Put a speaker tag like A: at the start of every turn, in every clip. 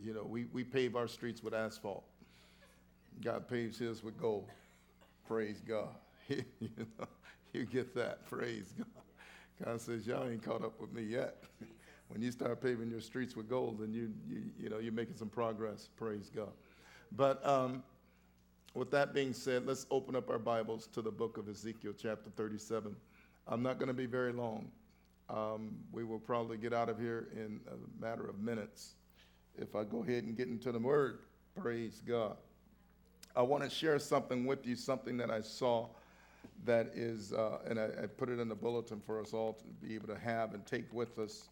A: You know, we pave our streets with asphalt. God paves his with gold. Praise God. You know, you get that. Praise God. God says, y'all ain't caught up with me yet. When you start paving your streets with gold, then you know, you're making some progress. Praise God. But with that being said, let's open up our Bibles to the book of Ezekiel, chapter 37. I'm not going to be very long. We will probably get out of here in a matter of minutes if I go ahead and get into the word. Praise God. I want to share something with you, something that I saw that is, and I put it in the bulletin for us all to be able to have and take with us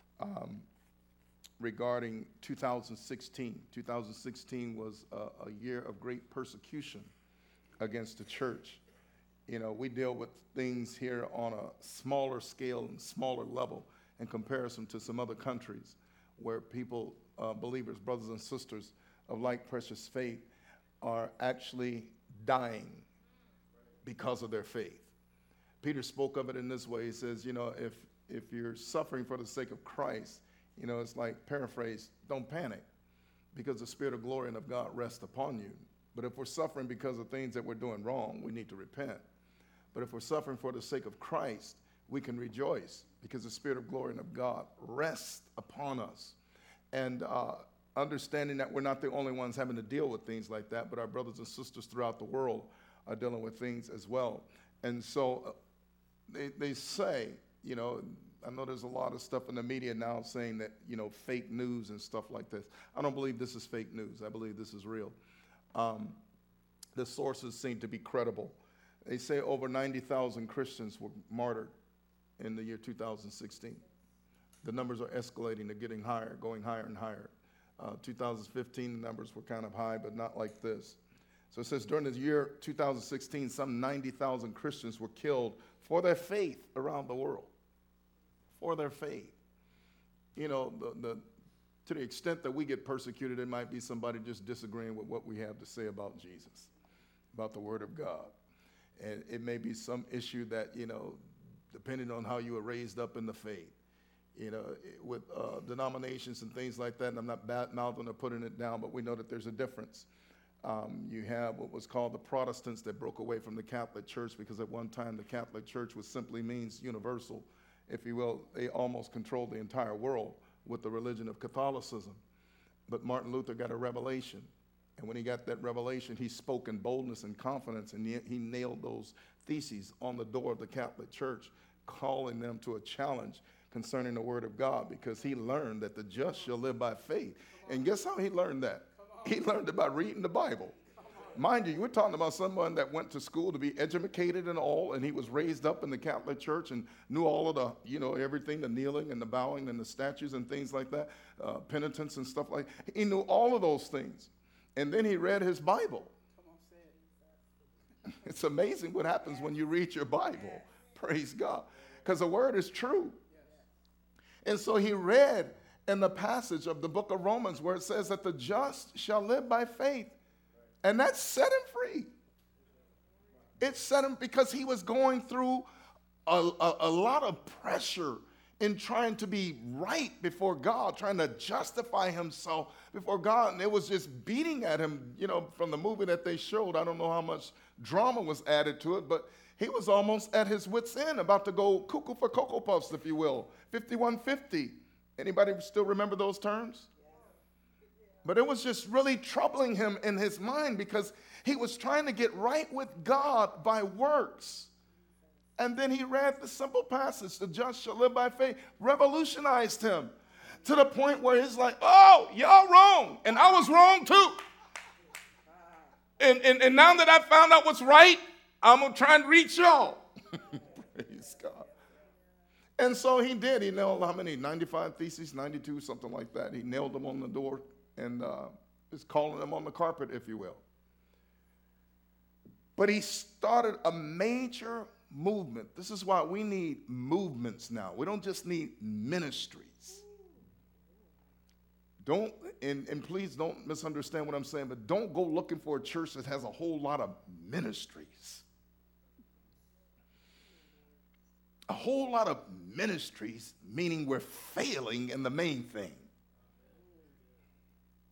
A: regarding 2016. 2016 was a year of great persecution against the church. You know, we deal with things here on a smaller scale and smaller level in comparison to some other countries where people, believers, brothers and sisters of like precious faith, are actually dying because of their faith. Peter spoke of it in this way. He says, you know, if you're suffering for the sake of Christ, you know, it's like, paraphrase, don't panic, because the Spirit of glory and of God rests upon you. But if we're suffering because of things that we're doing wrong, we need to repent. But if we're suffering for the sake of Christ, we can rejoice because the Spirit of glory and of God rests upon us. And understanding that we're not the only ones having to deal with things like that, but our brothers and sisters throughout the world are dealing with things as well. And so they say, you know, I know there's a lot of stuff in the media now saying that, you know, fake news and stuff like this. I don't believe this is fake news. I believe this is real. The sources seem to be credible. They say over 90,000 Christians were martyred in the year 2016. The numbers are escalating. They're getting higher, going higher and higher. 2015, the numbers were kind of high, but not like this. So it says during the year 2016, some 90,000 Christians were killed for their faith around the world. For their faith. You know, to the extent that we get persecuted, it might be somebody just disagreeing with what we have to say about Jesus, about the Word of God. And it may be some issue that, you know, depending on how you were raised up in the faith, you know, with denominations and things like that, and I'm not bad-mouthing or putting it down, but we know that there's a difference. You have what was called the Protestants that broke away from the Catholic Church because at one time the Catholic Church was simply means universal, if you will. They almost controlled the entire world with the religion of Catholicism. But Martin Luther got a revelation. And when he got that revelation, he spoke in boldness and confidence, and he nailed those theses on the door of the Catholic Church, calling them to a challenge concerning the Word of God, because he learned that the just shall live by faith. And guess how he learned that? He learned it by reading the Bible. Mind you, we're talking about someone that went to school to be educated and all, and he was raised up in the Catholic Church and knew all of the, you know, everything, the kneeling and the bowing and the statues and things like that, penitence and stuff like that. He knew all of those things. And then he read his Bible. It's amazing what happens when you read your Bible. Praise God. Because the word is true. And so he read in the passage of the book of Romans where it says that the just shall live by faith. And that set him free. It set him because he was going through a lot of pressure in trying to be right before God, trying to justify himself before God. And it was just beating at him, you know, from the movie that they showed. I don't know how much drama was added to it, but he was almost at his wit's end, about to go cuckoo for Cocoa Puffs, if you will. 5150. Anybody still remember those terms? But it was just really troubling him in his mind because he was trying to get right with God by works. And then he read the simple passage, the just shall live by faith, revolutionized him to the point where he's like, oh, y'all wrong. And I was wrong too. And now that I found out what's right, I'm going to try and reach y'all. Praise God. And so he did. He nailed how many? 95 theses, 92, something like that. He nailed them on the door and is calling them on the carpet, if you will. But he started a major movement. This is why we need movements now. We don't just need ministries. Don't, and please don't misunderstand what I'm saying, but don't go looking for a church that has a whole lot of ministries. A whole lot of ministries, meaning we're failing in the main thing.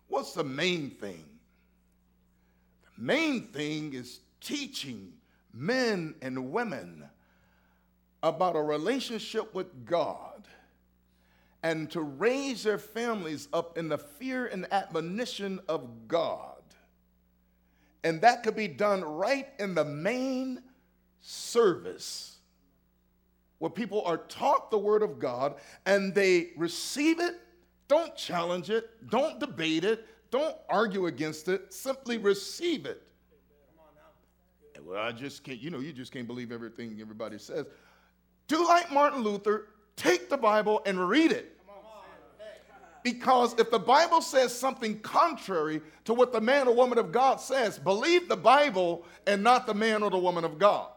A: What's the main thing? The main thing is teaching men and women about a relationship with God and to raise their families up in the fear and admonition of God. And that could be done right in the main service, where people are taught the word of God and they receive it. Don't challenge it. Don't debate it. Don't argue against it. Simply receive it. Well, I just can't, you just can't believe everything everybody says. Do like Martin Luther. Take the Bible and read it. Because if the Bible says something contrary to what the man or woman of God says, believe the Bible and not the man or the woman of God.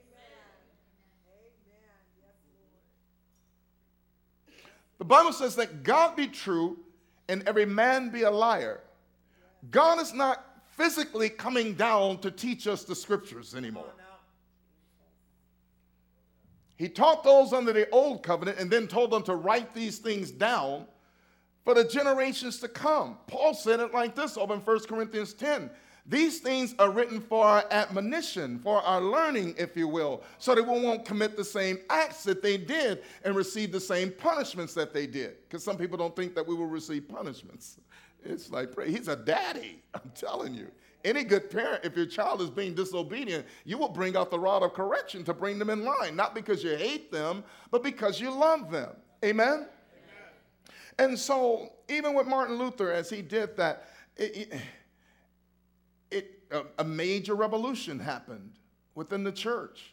A: The Bible says that God be true and every man be a liar. God is not physically coming down to teach us the scriptures anymore. He taught those under the old covenant and then told them to write these things down for the generations to come. Paul said it like this over in 1 Corinthians 10. These things are written for our admonition, for our learning, if you will, so that we won't commit the same acts that they did and receive the same punishments that they did. Because some people don't think that we will receive punishments. It's like, he's a daddy, I'm telling you. Any good parent, if your child is being disobedient, you will bring out the rod of correction to bring them in line, not because you hate them, but because you love them. Amen? And so, even with Martin Luther, as he did that, a major revolution happened within the church.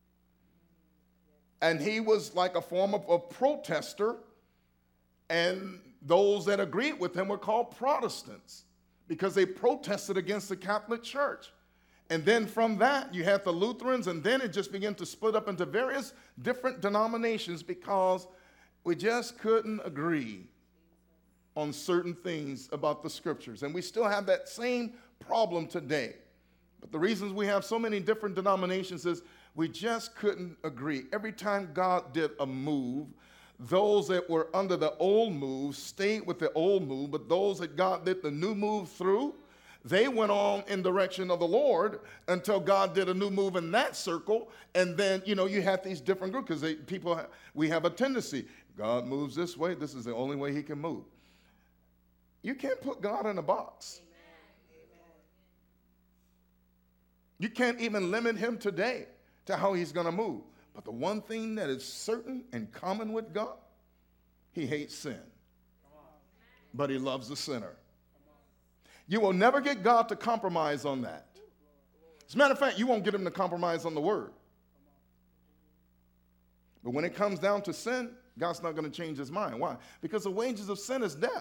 A: And he was like a form of a protester, and those that agreed with him were called Protestants because they protested against the Catholic Church. And then from that, you had the Lutherans, and then it just began to split up into various different denominations because we just couldn't agree on certain things about the scriptures. And we still have that same problem today. But the reasons we have so many different denominations is we just couldn't agree. Every time God did a move, those that were under the old move stayed with the old move, but those that God did the new move through, they went on in direction of the Lord until God did a new move in that circle. And then, you have these different groups because we have a tendency. God moves this way. This is the only way he can move. You can't put God in a box. You can't even limit him today to how he's going to move. But the one thing that is certain and common with God, he hates sin. But he loves the sinner. You will never get God to compromise on that. As a matter of fact, you won't get him to compromise on the word. But when it comes down to sin, God's not going to change his mind. Why? Because the wages of sin is death.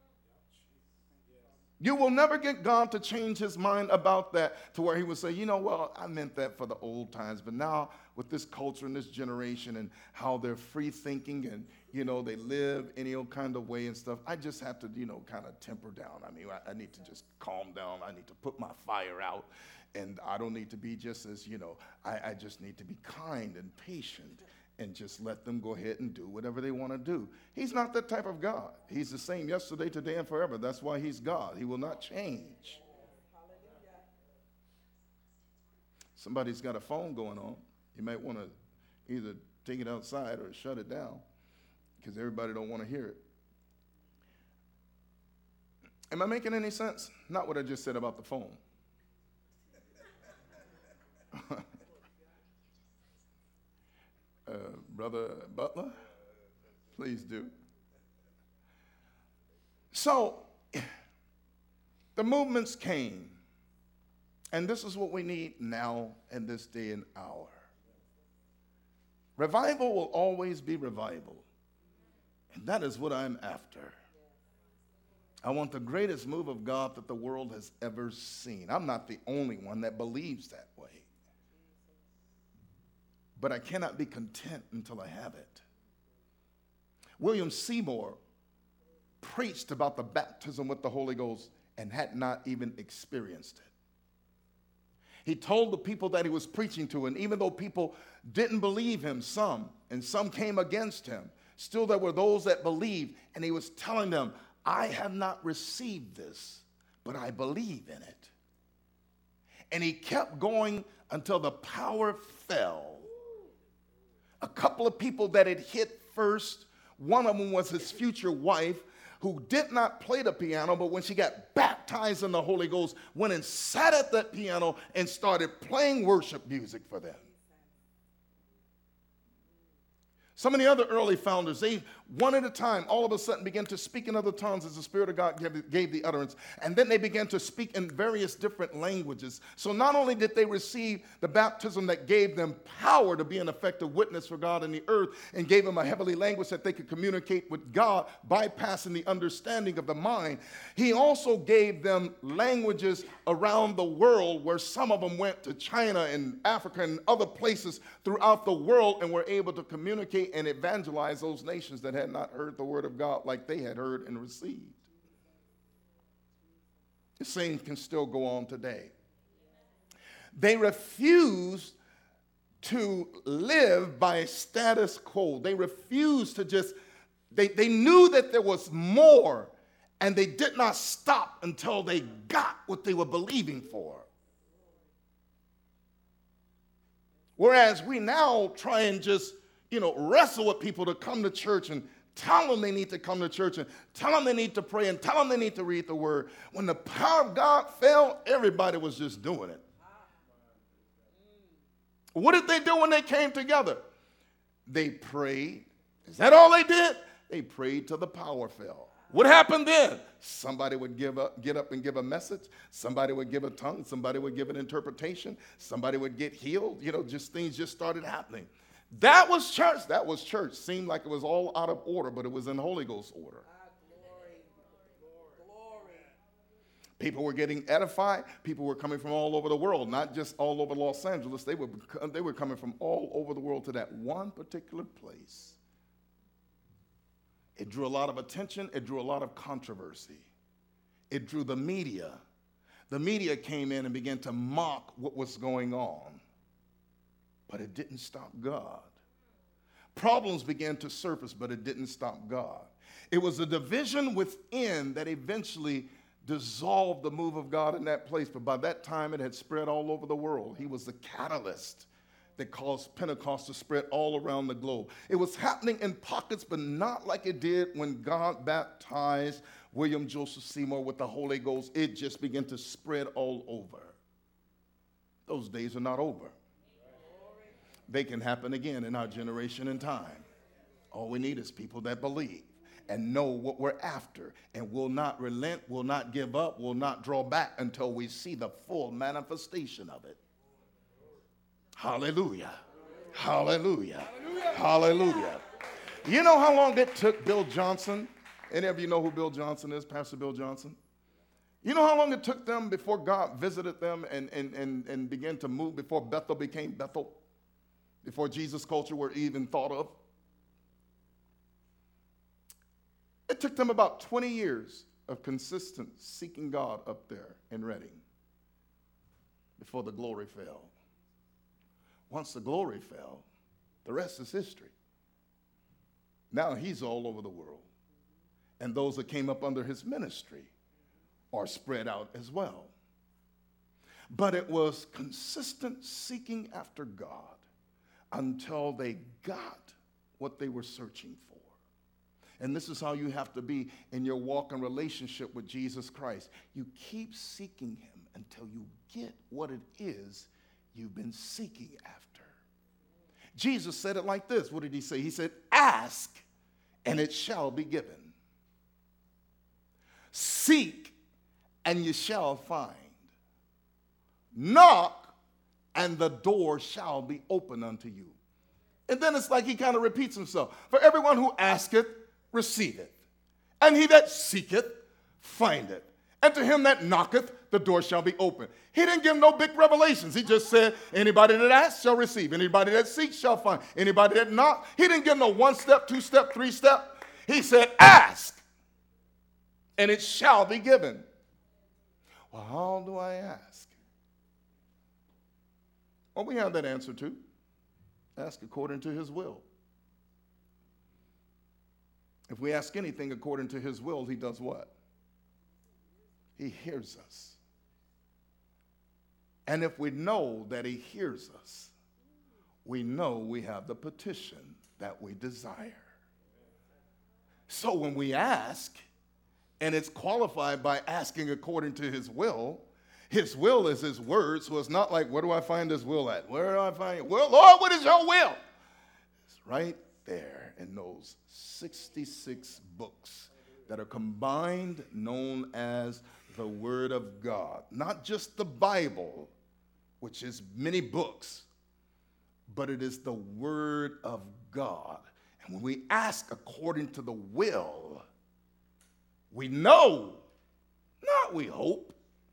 A: You will never get God to change his mind about that to where he would say, well, I meant that for the old times, but now with this culture and this generation and how they're free thinking and, they live any old kind of way and stuff, I just have to, kind of temper down. I need to just calm down. I need to put my fire out, and I don't need to be just as, I just need to be kind and patient and just let them go ahead and do whatever they want to do. He's not that type of God. He's the same yesterday, today, and forever. That's why he's God. He will not change. Somebody's got a phone going on. You might want to either take it outside or shut it down because everybody don't want to hear it. Am I making any sense? Not what I just said about the phone. Brother Butler, please do. So, the movements came, and this is what we need now in this day and hour. Revival will always be revival, and that is what I'm after. I want the greatest move of God that the world has ever seen. I'm not the only one that believes that way. But I cannot be content until I have it. William Seymour preached about the baptism with the Holy Ghost and had not even experienced it. He told the people that he was preaching to, and even though people didn't believe him, some came against him, still there were those that believed, and he was telling them, I have not received this, but I believe in it. And he kept going until the power fell. A couple of people that had hit first, one of them was his future wife, who did not play the piano, but when she got baptized in the Holy Ghost, went and sat at that piano and started playing worship music for them. Some of the other early founders, they one at a time, all of a sudden began to speak in other tongues as the Spirit of God gave the utterance. And then they began to speak in various different languages. So not only did they receive the baptism that gave them power to be an effective witness for God in the earth and gave them a heavenly language that they could communicate with God, bypassing the understanding of the mind, he also gave them languages around the world, where some of them went to China and Africa and other places throughout the world and were able to communicate and evangelize those nations that had not heard the word of God like they had heard and received. The same can still go on today. They refused to live by status quo. They refused to just, they knew that there was more, and they did not stop until they got what they were believing for. Whereas we now try and just, wrestle with people to come to church and tell them they need to come to church and tell them they need to pray and tell them they need to read the word. When the power of God fell, everybody was just doing it. What did they do when they came together? They prayed. Is that all they did? They prayed till the power fell. What happened then? Somebody would get up and give a message. Somebody would give a tongue. Somebody would give an interpretation. Somebody would get healed. Just things just started happening. That was church. That was church. Seemed like it was all out of order, but it was in Holy Ghost order. Glory. People were getting edified. People were coming from all over the world, not just all over Los Angeles. They were coming from all over the world to that one particular place. It drew a lot of attention. It drew a lot of controversy. It drew the media. The media came in and began to mock what was going on. But it didn't stop God. Problems began to surface, but it didn't stop God. It was a division within that eventually dissolved the move of God in that place. But by that time, it had spread all over the world. He was the catalyst that caused Pentecost to spread all around the globe. It was happening in pockets, but not like it did when God baptized William Joseph Seymour with the Holy Ghost. It just began to spread all over. Those days are not over. They can happen again in our generation and time. All we need is people that believe and know what we're after and will not relent, will not give up, will not draw back until we see the full manifestation of it. Hallelujah. Hallelujah. Hallelujah. You know how long it took Bill Johnson? Any of you know who Bill Johnson is, Pastor Bill Johnson? You know how long it took them before God visited them and began to move, before Bethel became Bethel? Before Jesus culture were even thought of? It took them about 20 years of consistent seeking God up there in Redding before the glory fell. Once the glory fell, the rest is history. Now he's all over the world. And those that came up under his ministry are spread out as well. But it was consistent seeking after God until they got what they were searching for. And this is how you have to be in your walk and relationship with Jesus Christ. You keep seeking him until you get what it is you've been seeking after. Jesus said it like this. What did he say? He said, ask and it shall be given. Seek and you shall find. Knock and the door shall be open unto you. And then it's like he kind of repeats himself. For everyone who asketh, receiveth. And he that seeketh, findeth. And to him that knocketh, the door shall be open. He didn't give no big revelations. He just said, anybody that asks shall receive. Anybody that seeks shall find. Anybody that knocks. He didn't give no 1 step, 2 step, 3 step. He said, ask, and it shall be given. Well, how do I ask? Well, we have that answer too. Ask according to his will. If we ask anything according to his will, he does what? He hears us. And if we know that he hears us, we know we have the petition that we desire. So when we ask, and it's qualified by asking according to his will is his word. So it's not like, where do I find his will at? Where do I find it? Well, Lord, what is your will? It's right there in those 66 books that are combined, known as the Word of God. Not just the Bible, which is many books, but it is the Word of God. And when we ask according to the will, we know, not we hope.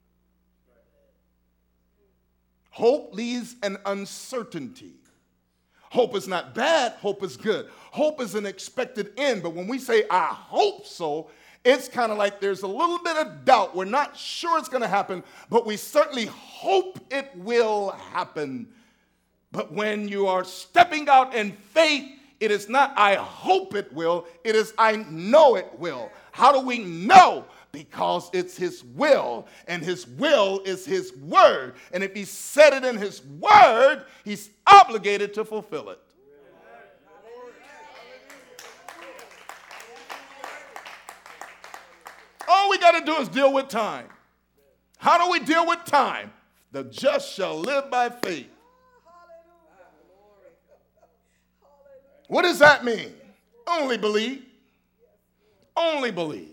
A: Hope leaves an uncertainty. Hope is not bad, hope is good. Hope is an expected end, but when we say, I hope so, it's kind of like there's a little bit of doubt. We're not sure it's going to happen, but we certainly hope it will happen. But when you are stepping out in faith, it is not, I hope it will, it is, I know it will. How do we know? Because it's his will, and his will is his word. And if he said it in his word, he's obligated to fulfill it. All we got to do is deal with time. How do we deal with time? The just shall live by faith. What does that mean? Only believe. Only believe.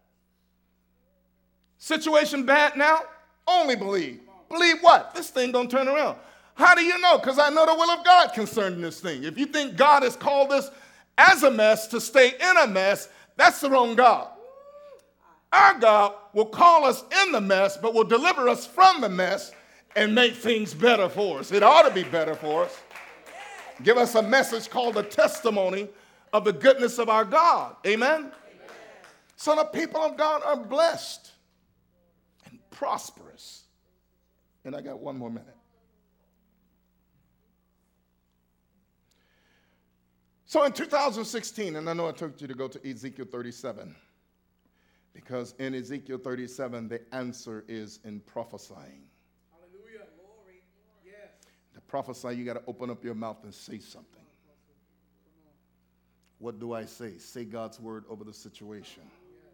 A: Situation bad now? Only believe. Believe what? This thing don't turn around. How do you know? Because I know the will of God concerning this thing. If you think God has called us as a mess to stay in a mess, that's the wrong God. Our God will call us in the mess, but will deliver us from the mess and make things better for us. It ought to be better for us. Give us a message called the testimony of the goodness of our God. Amen? So the people of God are blessed and prosperous. And I got one more minute. So in 2016, and I know I told you to go to Ezekiel 37, because in Ezekiel 37, the answer is in prophesying.
B: Hallelujah. Glory. Yes.
A: To prophesy, you got to open up your mouth and say something. What do I say? Say God's word over the situation.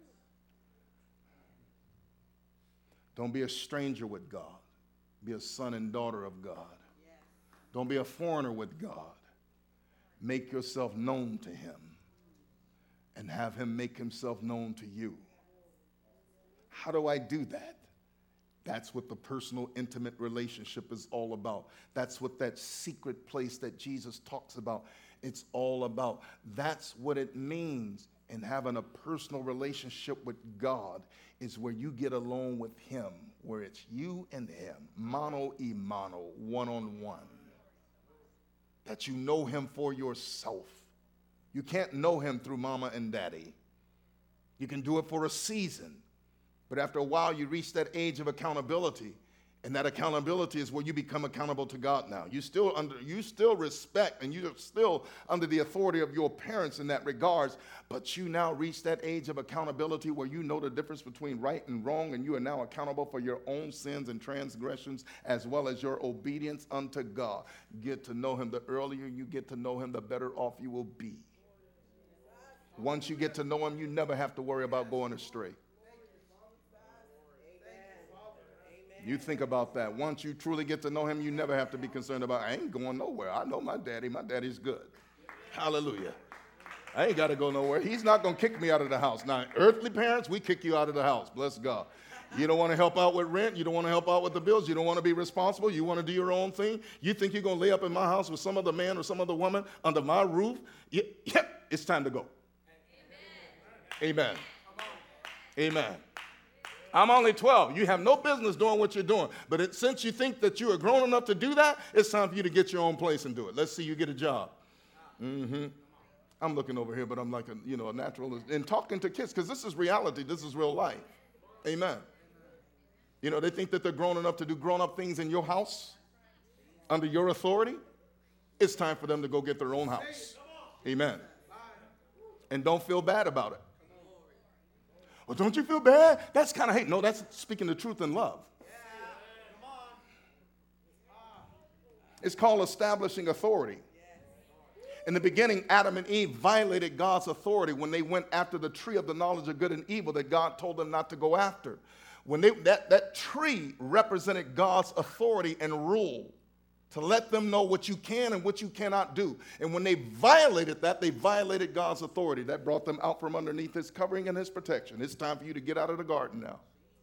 A: Don't be a stranger with God. Be a son and daughter of God. Don't be a foreigner with God. Make yourself known to him and have him make himself known to you. How do I do that? That's what the personal, intimate relationship is all about. That's what that secret place that Jesus talks about, it's all about. That's what it means in having a personal relationship with God, is where you get alone with him, where it's you and him, mano y mano, one-on-one. That you know him for yourself. You can't know him through mama and daddy. You can do it for a season. But after a while, you reach that age of accountability. And that accountability is where you become accountable to God now. You still respect, and you're still under the authority of your parents in that regards, but you now reach that age of accountability where you know the difference between right and wrong, and you are now accountable for your own sins and transgressions as well as your obedience unto God. Get to know him. The earlier you get to know him, the better off you will be. Once you get to know him, you never have to worry about going astray. You think about that. Once you truly get to know him, you never have to be concerned about, I ain't going nowhere. I know my daddy. My daddy's good. Hallelujah. I ain't got to go nowhere. He's not going to kick me out of the house. Now, earthly parents, we kick you out of the house. Bless God. You don't want to help out with rent. You don't want to help out with the bills. You don't want to be responsible. You want to do your own thing. You think you're going to lay up in my house with some other man or some other woman under my roof? Yep, it's time to go. Amen. Amen. I'm only 12. You have no business doing what you're doing. But since you think that you are grown enough to do that, it's time for you to get your own place and do it. Let's see you get a job. I'm looking over here, but I'm like a natural. And talking to kids, because this is reality. This is real life. Amen. You know, they think that they're grown enough to do grown-up things in your house, under your authority. It's time for them to go get their own house. Amen. and don't feel bad about it. Well, don't you feel bad? That's kind of hate. No, that's speaking the truth in love. It's called establishing authority. In the beginning, Adam and Eve violated God's authority when they went after the tree of the knowledge of good and evil that God told them not to go after. When that tree represented God's authority and rule to let them know what you can and what you cannot do. And when they violated that, they violated God's authority. That brought them out from underneath his covering and his protection. It's time for you to get out of the garden now.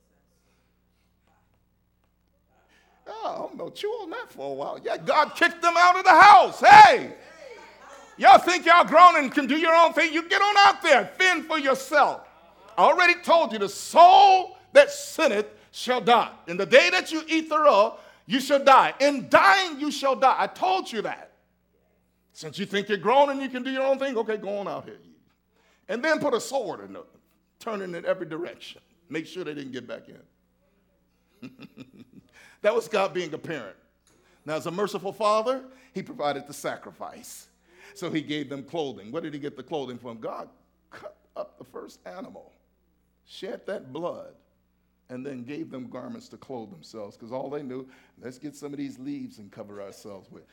A: Oh, I'm going to chew on that for a while. Yeah, God kicked them out of the house. Hey! Y'all think y'all grown and can do your own thing? You get on out there. Fend for yourself. I already told you the soul that sinneth shall die. In the day that you eat thereof, you shall die. In dying, you shall die. I told you that. Since you think you're grown and you can do your own thing, okay, go on out here. And then put a sword in them, turning in every direction. Make sure they didn't get back in. That was God being a parent. Now, as a merciful father, he provided the sacrifice. So he gave them clothing. Where did he get the clothing from? God cut up the first animal, shed that blood, and then gave them garments to clothe themselves, because all they knew, let's get some of these leaves and cover ourselves with.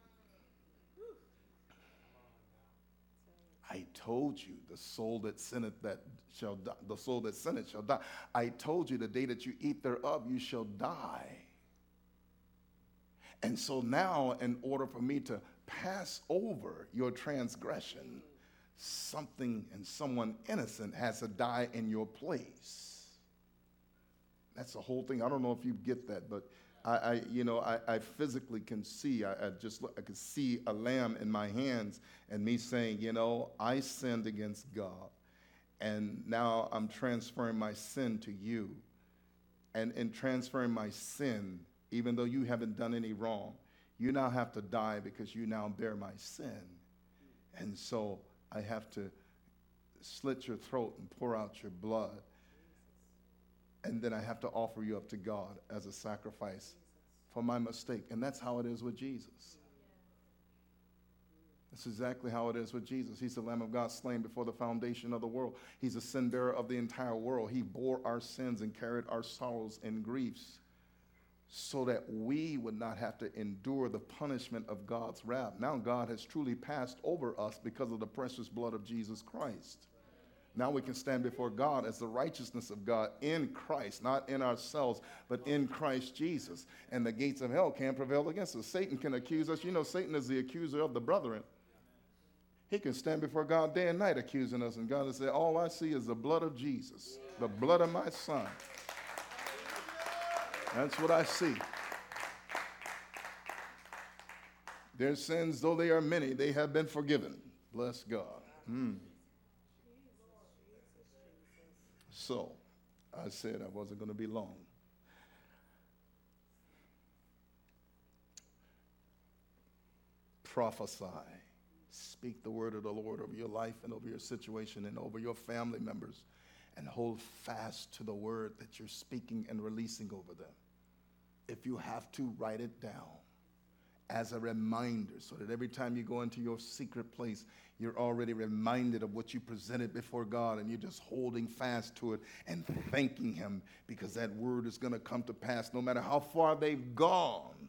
A: I told you the soul that sinneth shall die. The soul that sinneth shall die. I told you the day that you eat thereof, you shall die. And so now, in order for me to pass over your transgression, something and someone innocent has to die in your place. That's the whole thing. I don't know if you get that, but I physically can see. I could see a lamb in my hands, and me saying, I sinned against God, and now I'm transferring my sin to you. And in transferring my sin, even though you haven't done any wrong, you now have to die because you now bear my sin. And so I have to slit your throat and pour out your blood. And then I have to offer you up to God as a sacrifice for my mistake. And that's how it is with Jesus. That's exactly how it is with Jesus. He's the Lamb of God slain before the foundation of the world. He's a sin bearer of the entire world. He bore our sins and carried our sorrows and griefs, so that we would not have to endure the punishment of God's wrath. Now God has truly passed over us because of the precious blood of Jesus Christ. Now we can stand before God as the righteousness of God in Christ, not in ourselves, but in Christ Jesus. And the gates of hell can't prevail against us. Satan can accuse us. Satan is the accuser of the brethren. He can stand before God day and night accusing us, and God will say, all I see is the blood of Jesus, the blood of my son. That's what I see. Their sins, though they are many, they have been forgiven. Bless God. So, I said I wasn't going to be long. Prophesy. Speak the word of the Lord over your life and over your situation and over your family members. And hold fast to the word that you're speaking and releasing over them. If you have to, write it down as a reminder, so that every time you go into your secret place, you're already reminded of what you presented before God, and you're just holding fast to it and thanking him, because that word is going to come to pass no matter how far they've gone.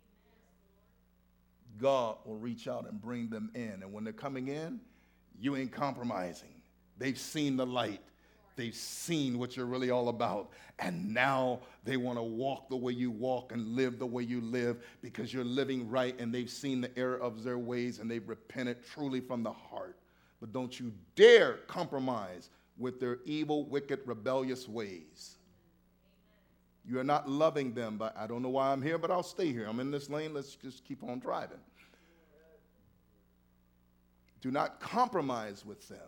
A: God will reach out and bring them in. And when they're coming in, you ain't compromising. They've seen the light. They've seen what you're really all about. And now they want to walk the way you walk and live the way you live, because you're living right, and they've seen the error of their ways, and they've repented truly from the heart. But don't you dare compromise with their evil, wicked, rebellious ways. You are not loving them. But I don't know why I'm here, but I'll stay here. I'm in this lane. Let's just keep on driving. Do not compromise with them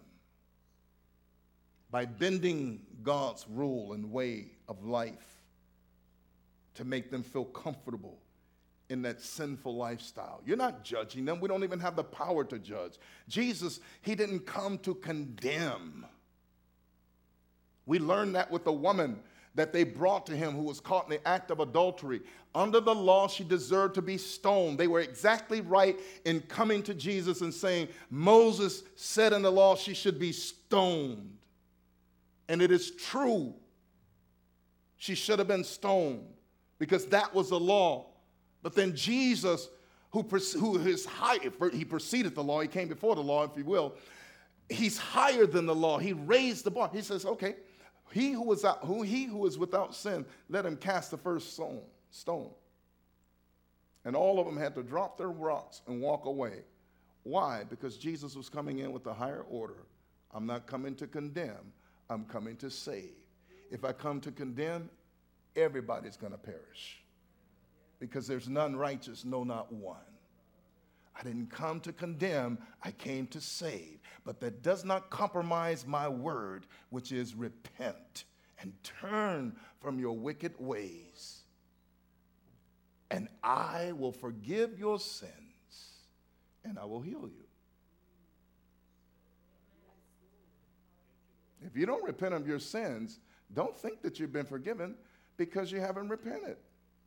A: by bending God's rule and way of life to make them feel comfortable in that sinful lifestyle. You're not judging them. We don't even have the power to judge. Jesus, he didn't come to condemn. We learned that with the woman that they brought to him, who was caught in the act of adultery. Under the law, she deserved to be stoned. They were exactly right in coming to Jesus and saying, Moses said in the law she should be stoned. And it is true. She should have been stoned because that was the law. But then Jesus, who is higher, he preceded the law, he came before the law, if you will. He's higher than the law. He raised the bar. He says, okay, he who is without sin, let him cast the first stone. And all of them had to drop their rocks and walk away. Why? Because Jesus was coming in with a higher order. I'm not coming to condemn. I'm coming to save. If I come to condemn, everybody's going to perish. Because there's none righteous, no, not one. I didn't come to condemn, I came to save. But that does not compromise my word, which is repent and turn from your wicked ways. And I will forgive your sins, and I will heal you. If you don't repent of your sins, don't think that you've been forgiven because you haven't repented.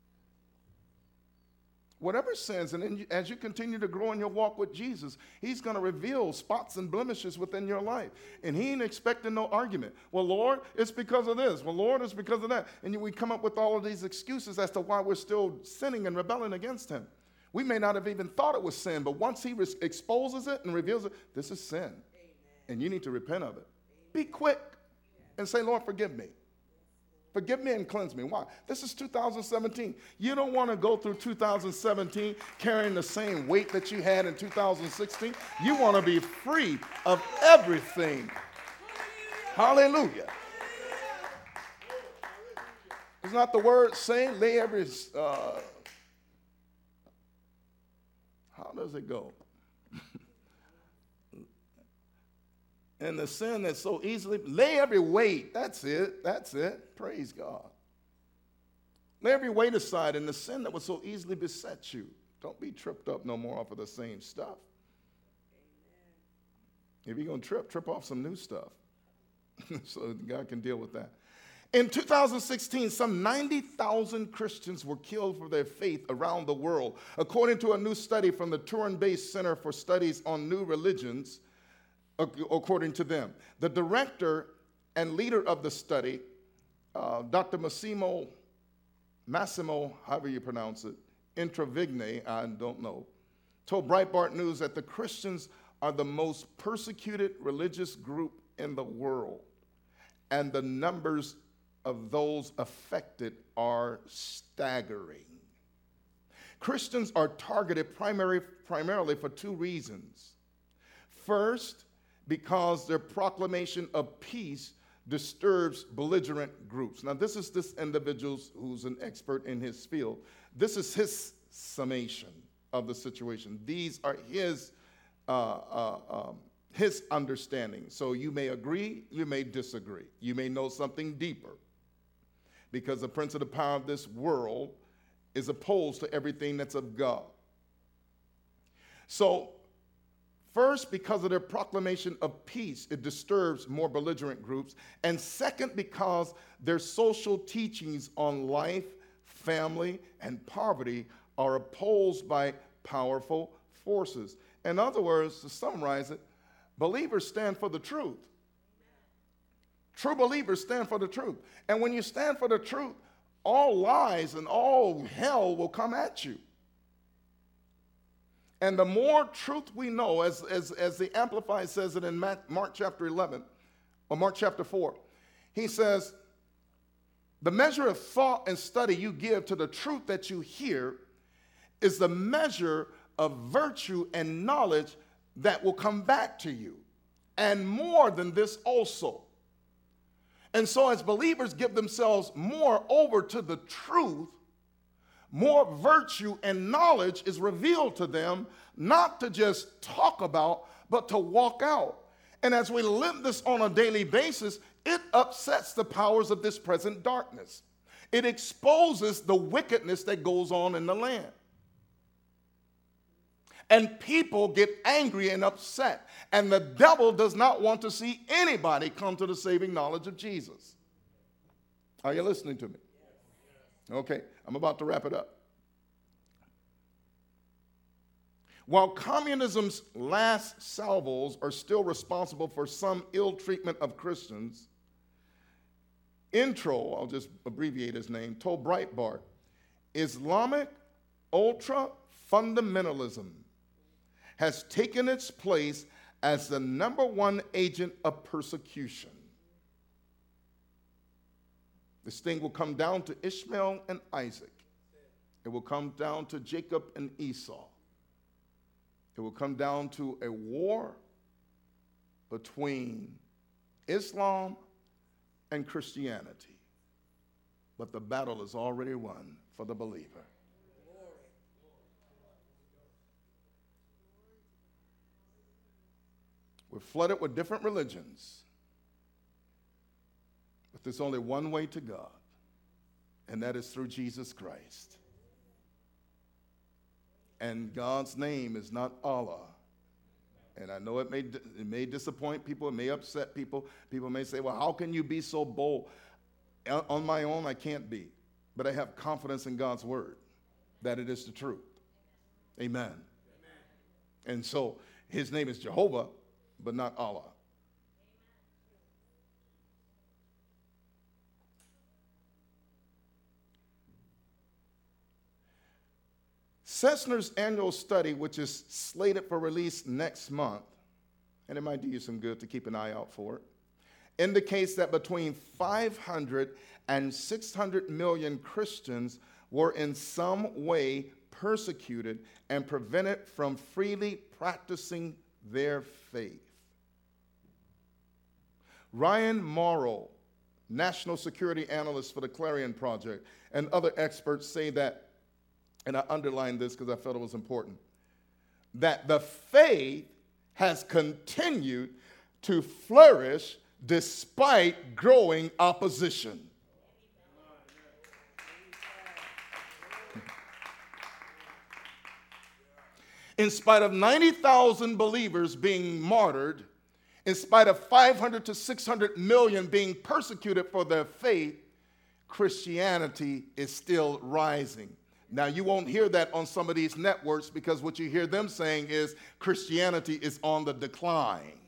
A: Whatever sins, and then as you continue to grow in your walk with Jesus, he's going to reveal spots and blemishes within your life. And he ain't expecting no argument. Well, Lord, it's because of this. Well, Lord, it's because of that. And we come up with all of these excuses as to why we're still sinning and rebelling against him. We may not have even thought it was sin, but once he exposes it and reveals it, this is sin. Amen. And you need to repent of it. Amen. Be quick and say, Lord, forgive me. Forgive me and cleanse me. Why? This is 2017. You don't want to go through 2017 carrying the same weight that you had in 2016. You want to be free of everything. Hallelujah. Is not the word saying, lay every, how does it go? And the sin that so easily, lay every weight. That's it. That's it. Praise God. Lay every weight aside and the sin that would so easily beset you. Don't be tripped up no more off of the same stuff. Amen. If you're going to trip off some new stuff. So God can deal with that. In 2016, some 90,000 Christians were killed for their faith around the world. According to a new study from the Turin-based Center for Studies on New Religions, according to them. The director and leader of the study, Dr. Massimo, however you pronounce it, Intravigne, I don't know, told Breitbart News that the Christians are the most persecuted religious group in the world, and the numbers of those affected are staggering. Christians are targeted primarily for two reasons. First, because their proclamation of peace disturbs belligerent groups. Now, this is this individual who's an expert in his field. This is his summation of the situation. These are his understanding. So you may agree, you may disagree. You may know something deeper. Because the prince of the power of this world is opposed to everything that's of God. So, first, because of their proclamation of peace, it disturbs more belligerent groups. And second, because their social teachings on life, family, and poverty are opposed by powerful forces. In other words, to summarize it, believers stand for the truth. True believers stand for the truth. And when you stand for the truth, all lies and all hell will come at you. And the more truth we know, as the Amplified says it in Mark chapter 11, or Mark chapter 4, he says, the measure of thought and study you give to the truth that you hear is the measure of virtue and knowledge that will come back to you. And more than this also. And so as believers give themselves more over to the truth, more virtue and knowledge is revealed to them, not to just talk about, but to walk out. And as we live this on a daily basis, it upsets the powers of this present darkness. It exposes the wickedness that goes on in the land. And people get angry and upset. And the devil does not want to see anybody come to the saving knowledge of Jesus. Are you listening to me? Okay, I'm about to wrap it up. While communism's last salvos are still responsible for some ill treatment of Christians, Intro, I'll just abbreviate his name, told Breitbart, Islamic ultra-fundamentalism has taken its place as the number one agent of persecution. This thing will come down to Ishmael and Isaac. It will come down to Jacob and Esau. It will come down to a war between Islam and Christianity. But the battle is already won for the believer. We're flooded with different religions. But there's only one way to God, and that is through Jesus Christ. And God's name is not Allah. And I know it may disappoint people, it may upset people. People may say, well, how can you be so bold? On my own, I can't be. But I have confidence in God's word that it is the truth. Amen. Amen. And so his name is Jehovah, but not Allah. Cessner's annual study, which is slated for release next month, and it might do you some good to keep an eye out for it, indicates that between 500 and 600 million Christians were in some way persecuted and prevented from freely practicing their faith. Ryan Morrow, national security analyst for the Clarion Project, and other experts say that, and I underlined this because I felt it was important, that the faith has continued to flourish despite growing opposition. In spite of 90,000 believers being martyred, in spite of 500 to 600 million being persecuted for their faith, Christianity is still rising. Now, you won't hear that on some of these networks because what you hear them saying is Christianity is on the decline.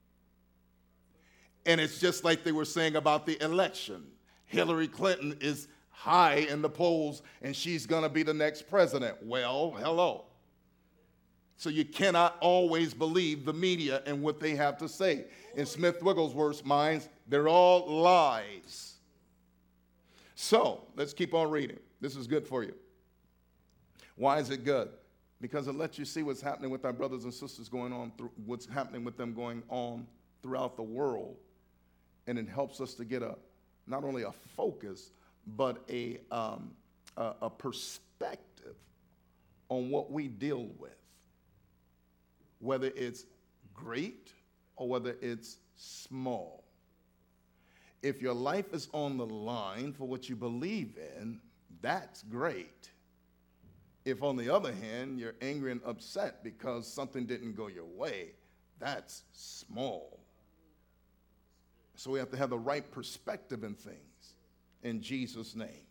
A: And it's just like they were saying about the election. Hillary Clinton is high in the polls and she's going to be the next president. Well, hello. So you cannot always believe the media and what they have to say. In Smith Wigglesworth's minds, they're all lies. So let's keep on reading. This is good for you. Why is it good? Because it lets you see what's happening with our brothers and sisters going on, what's happening with them going on throughout the world. And it helps us to get not only a focus, but a perspective on what we deal with. Whether it's great or whether it's small. If your life is on the line for what you believe in, that's great. If, on the other hand, you're angry and upset because something didn't go your way, that's small. So we have to have the right perspective in things, in Jesus' name.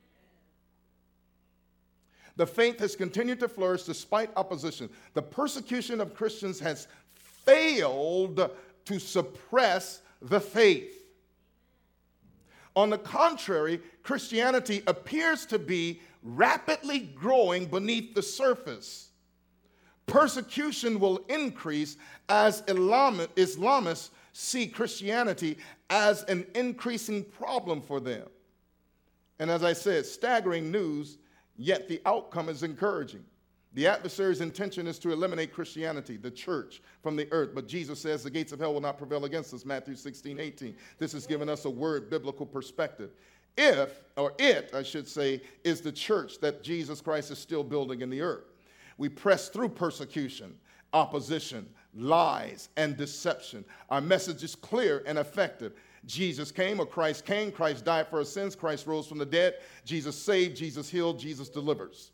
A: The faith has continued to flourish despite opposition. The persecution of Christians has failed to suppress the faith. On the contrary, Christianity appears to be rapidly growing beneath the surface. Persecution will increase as Islamists see Christianity as an increasing problem for them. And as I said, staggering news, yet the outcome is encouraging. The adversary's intention is to eliminate Christianity, the church, from the earth. But Jesus says the gates of hell will not prevail against us, Matthew 16:18. This has given us a word biblical perspective. It is the church that Jesus Christ is still building in the earth. We press through persecution, opposition, lies, and deception. Our message is clear and effective. Jesus came, or Christ came, Christ died for our sins, Christ rose from the dead, Jesus saved, Jesus healed, Jesus delivers.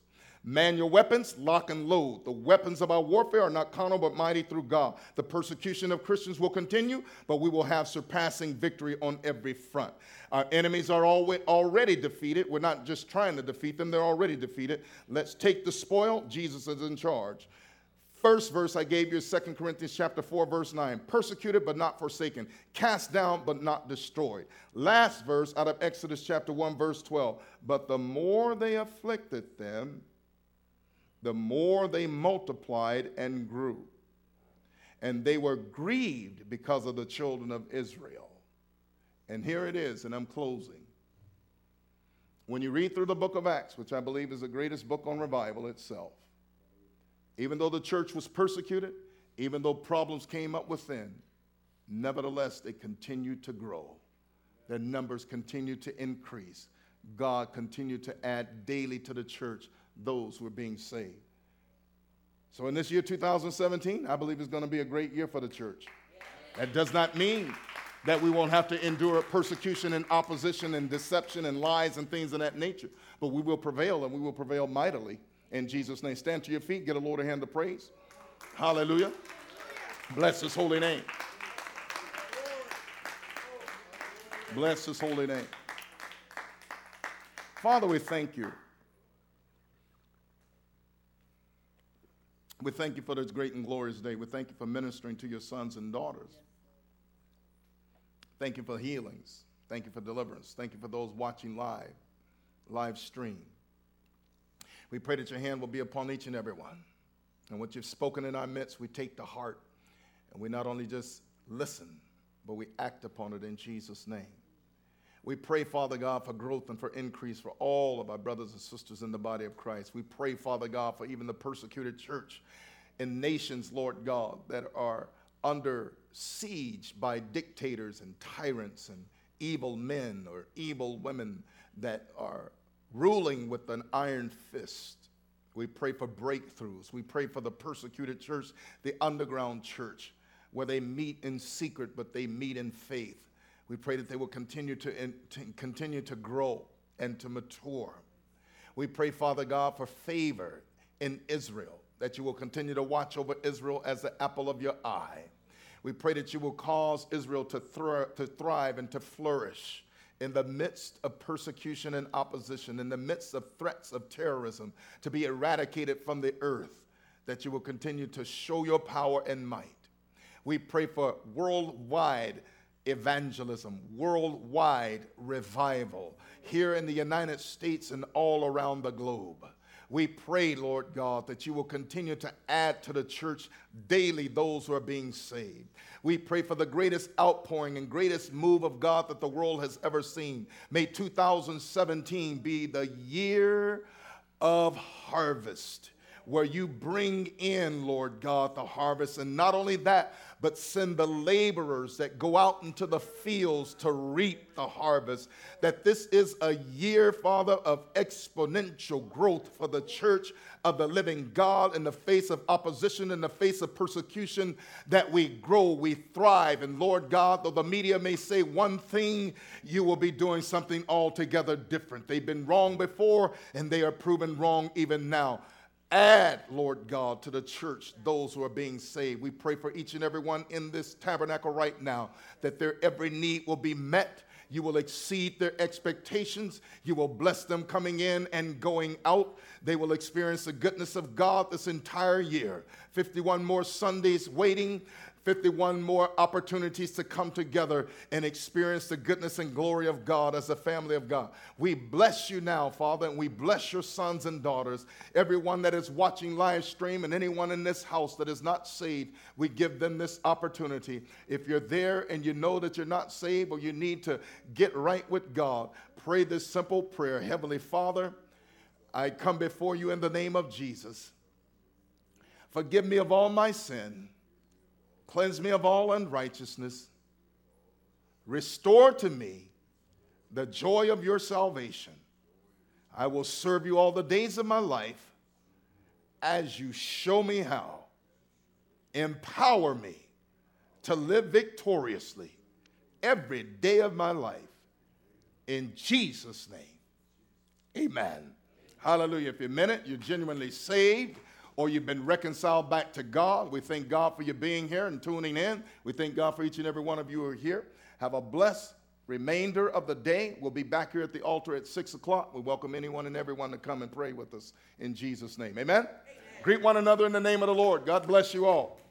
A: Man your weapons, lock and load. The weapons of our warfare are not carnal but mighty through God. The persecution of Christians will continue, but we will have surpassing victory on every front. Our enemies are already defeated. We're not just trying to defeat them, they're already defeated. Let's take the spoil. Jesus is in charge. First verse I gave you is 2 Corinthians chapter 4, verse 9. Persecuted but not forsaken. Cast down but not destroyed. Last verse out of Exodus chapter 1, verse 12. But the more they afflicted them, the more they multiplied and grew. And they were grieved because of the children of Israel. And here it is, and I'm closing. When you read through the book of Acts, which I believe is the greatest book on revival itself, even though the church was persecuted, even though problems came up within, nevertheless, they continued to grow. Their numbers continued to increase. God continued to add daily to the church those who are being saved. So in this year 2017, I believe it's going to be a great year for the church. That does not mean that we won't have to endure persecution and opposition and deception and lies and things of that nature. But we will prevail, and we will prevail mightily in Jesus' name. Stand to your feet. Get a Lord a hand of praise. Hallelujah. Bless his holy name. Bless his holy name. Father, we thank you. We thank you for this great and glorious day. We thank you for ministering to your sons and daughters. Thank you for healings. Thank you for deliverance. Thank you for those watching live stream. We pray that your hand will be upon each and every one. And what you've spoken in our midst, we take to heart. And we not only just listen, but we act upon it in Jesus' name. We pray, Father God, for growth and for increase for all of our brothers and sisters in the body of Christ. We pray, Father God, for even the persecuted church in nations, Lord God, that are under siege by dictators and tyrants and evil men or evil women that are ruling with an iron fist. We pray for breakthroughs. We pray for the persecuted church, the underground church, where they meet in secret, but they meet in faith. We pray that they will continue to grow and to mature. We pray, Father God, for favor in Israel, that you will continue to watch over Israel as the apple of your eye. We pray that you will cause Israel to thrive and to flourish in the midst of persecution and opposition, in the midst of threats of terrorism, to be eradicated from the earth, that you will continue to show your power and might. We pray for worldwide evangelism, worldwide revival here in the United States and all around the globe. We pray, Lord God, that you will continue to add to the church daily those who are being saved. We pray for the greatest outpouring and greatest move of God that the world has ever seen. May 2017 be the year of harvest, where you bring in, Lord God, the harvest. And not only that, but send the laborers that go out into the fields to reap the harvest. That this is a year, Father, of exponential growth for the church of the living God in the face of opposition, in the face of persecution, that we grow, we thrive. And Lord God, though the media may say one thing, you will be doing something altogether different. They've been wrong before, and they are proven wrong even now. Add, Lord God, to the church those who are being saved. We pray for each and every one in this tabernacle right now, that their every need will be met. You will exceed their expectations. You will bless them coming in and going out. They will experience the goodness of God this entire year. 51 more Sundays waiting. 51 more opportunities to come together and experience the goodness and glory of God as a family of God. We bless you now, Father, and we bless your sons and daughters. Everyone that is watching live stream and anyone in this house that is not saved, we give them this opportunity. If you're there and you know that you're not saved or you need to get right with God, pray this simple prayer. Heavenly Father, I come before you in the name of Jesus. Forgive me of all my sin. Cleanse me of all unrighteousness. Restore to me the joy of your salvation. I will serve you all the days of my life as you show me how. Empower me to live victoriously every day of my life. In Jesus' name, amen. Hallelujah. If you meant it, you're genuinely saved, or you've been reconciled back to God. We thank God for you being here and tuning in. We thank God for each and every one of you who are here. Have a blessed remainder of the day. We'll be back here at the altar at 6 o'clock. We welcome anyone and everyone to come and pray with us in Jesus' name. Amen? Amen. Greet one another in the name of the Lord. God bless you all.